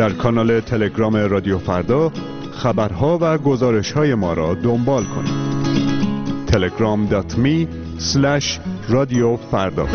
در کانال تلگرام رادیو فردا خبرها و گزارش‌های ما را دنبال کنید. telegram.me/رادیوفردا.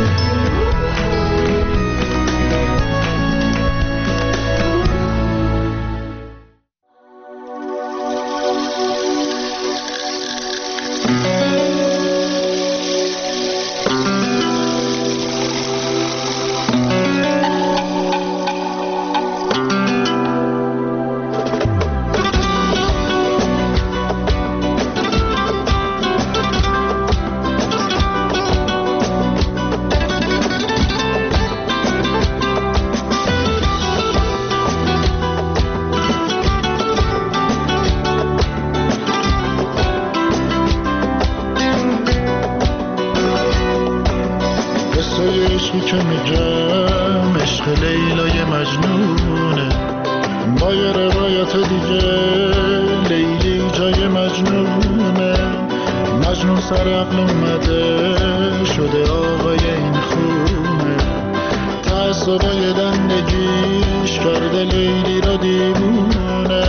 عشقی که میگم عشق لیلای مجنونه، با یه روایت دیگه لیلی جای مجنونه. مجنون سر عقل اومده شده آقای این خونه، تعصبای دندگیش کرده لیلی را دیوونه.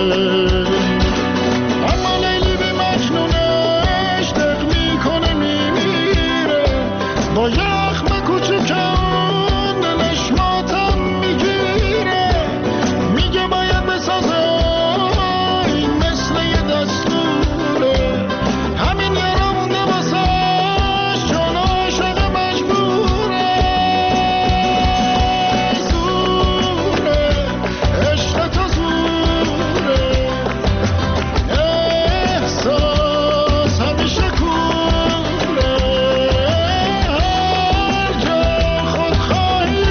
اما لیلی به مجنونش دق میکنه میمیره، با یخم کوچکان دلش ماتم میگیره. میگه باید بسازه این مثل یه دستوره، همین یه را مونده واسش چون عاشق مجبوره. زوره عشق تو زوره، احساس همیشه کوره. هر جا خودخواهی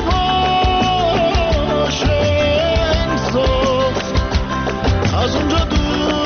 باشه انصاف از اونجا دوره.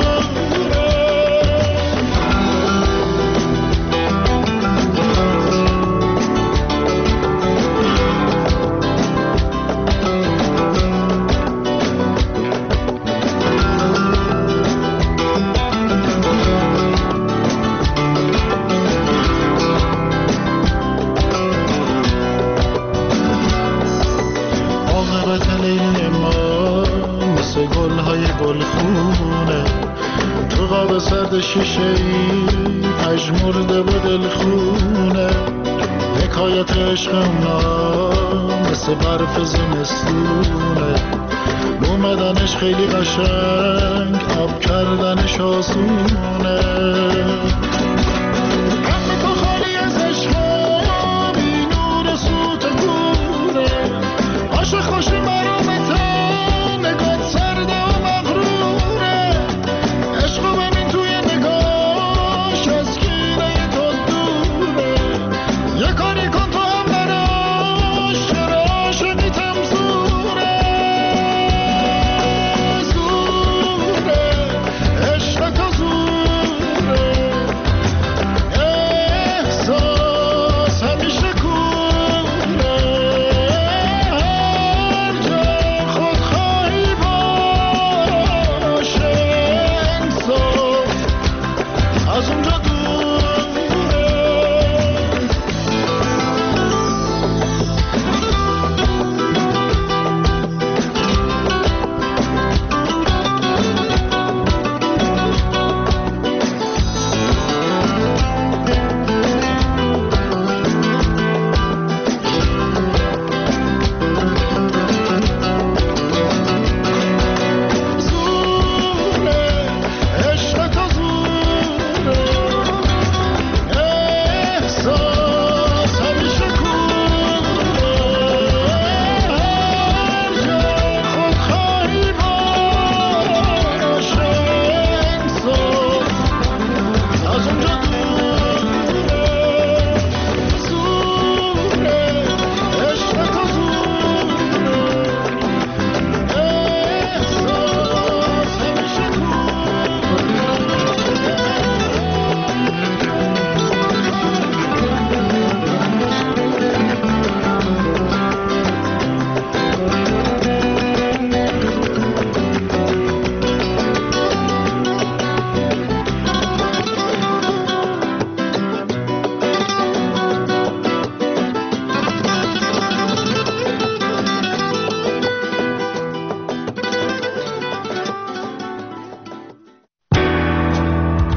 عاقبت لیلی ما مثل گلهای گلخونه، تو قاب سرد شیشه‌ای پژمرده و دلخونه. حکایت عشق اونا مثل برف زمستونه، اومدنش خیلی قشنگ آب کردنش آسونه. قلب تو خالی از عشقا بی نور و سوت کوره، عاشق باشی مرامتن نگات سرده و مغروره. عشقو ببین توی نگاش از کینه تو دوره، یه کاری کن تو هم براش چرا عاشقیتم زوره. زوره عشق تو زوره،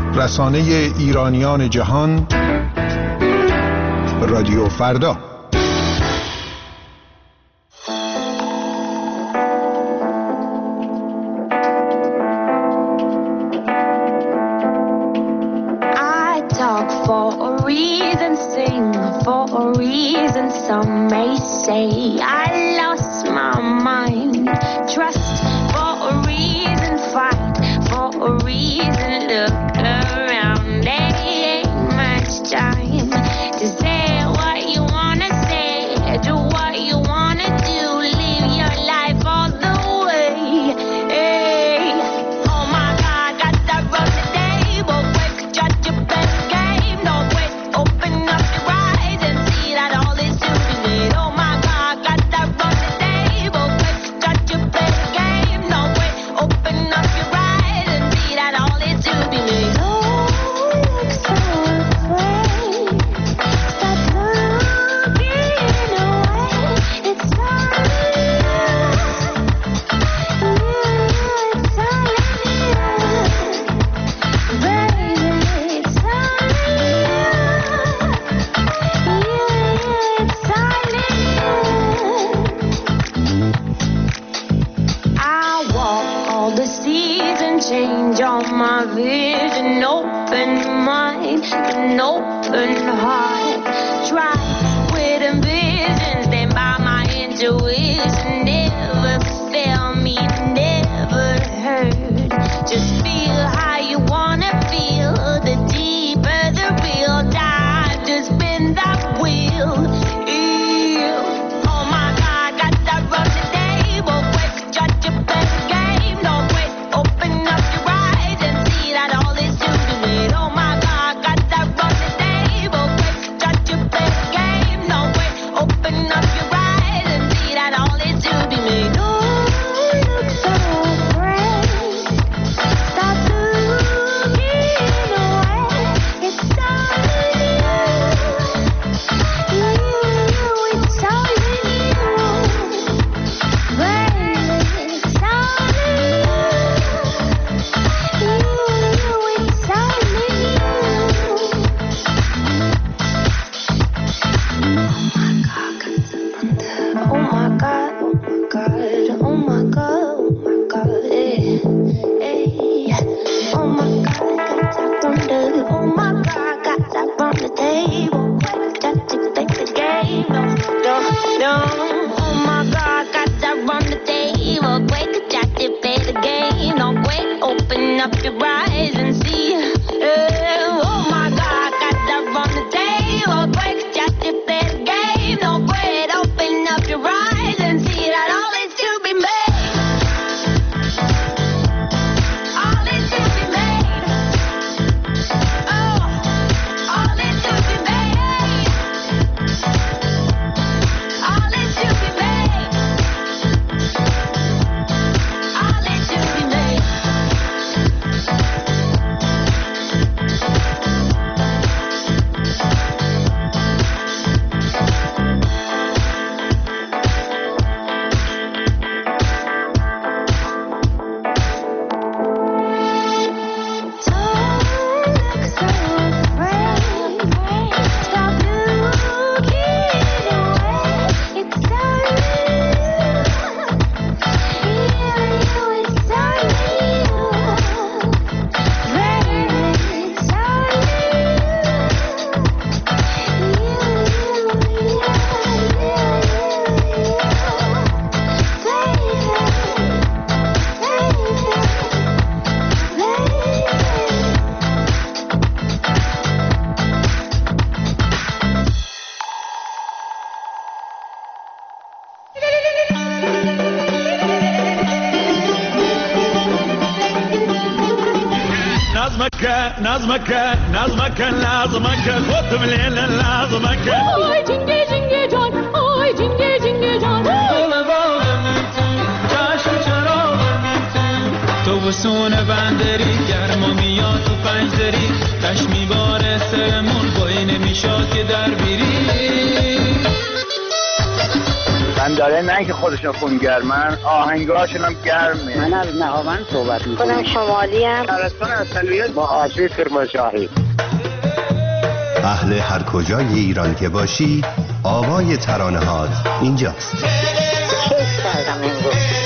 رسانه ایرانیان جهان، رادیو فردا. Some may say I lost my mind. Trust for a reason, fight for a reason. Look around, there ain't much time to say what you wanna say, do what you wanna do, live your life all the way. Hey. Oh my God, got that run the table, quick, judge your best game. No wait, open up your eyes and see that all is. Change on my vision, open mind, an open heart. Try with ambition, stand by my intuition. Never fail me, never hurt. Just feel how you wanna feel. The deeper the real time to spin that wheel. Oh my God, got that run the table. Quick, judge your best game. Don't wait, open up your eyes and see that all is to be made. Oh my God, got that run the table. Quick, judge your best game. Don't wait, open up your eyes and see that all is to be made. Oh, look so brave. Stop looking away. It's all in you. It's all in you. Baby, it's all in you. It's all in you. Oh my God, oh my God, oh my God, hey. Oh my God, got that from the, oh my God, got that from the table. Got to take the game, no. Oh my God, got that from the table. Quick, got to play the game. No, quick, open up your eyes and see. Oh my God, got that from the table. Quick, got to play the game. No, quick, open up your eyes and see that all is to be made. All is to be made. Oh, all is to be made. All is to be made. All is to be made. نظمك خذ من نظمك آی جنگه جنگه جان آی جنگه جنگه جان چشم چراغ تو بسون بندری گرما میاد تو پنجدری تش میباره سرمون بایی نمیشاد که در بیری بند داره، نه اینکه خودشون خونگرمن، آهنگاشون هم گرمه. من از نهاوند صحبت میکنم. خودم شمالی ام. شهرستان اصلیت با آشوی کرمانشاهی. اهل هر کجای ایران که باشی، آوای ترانه‌هات اینجاست. کردم امروز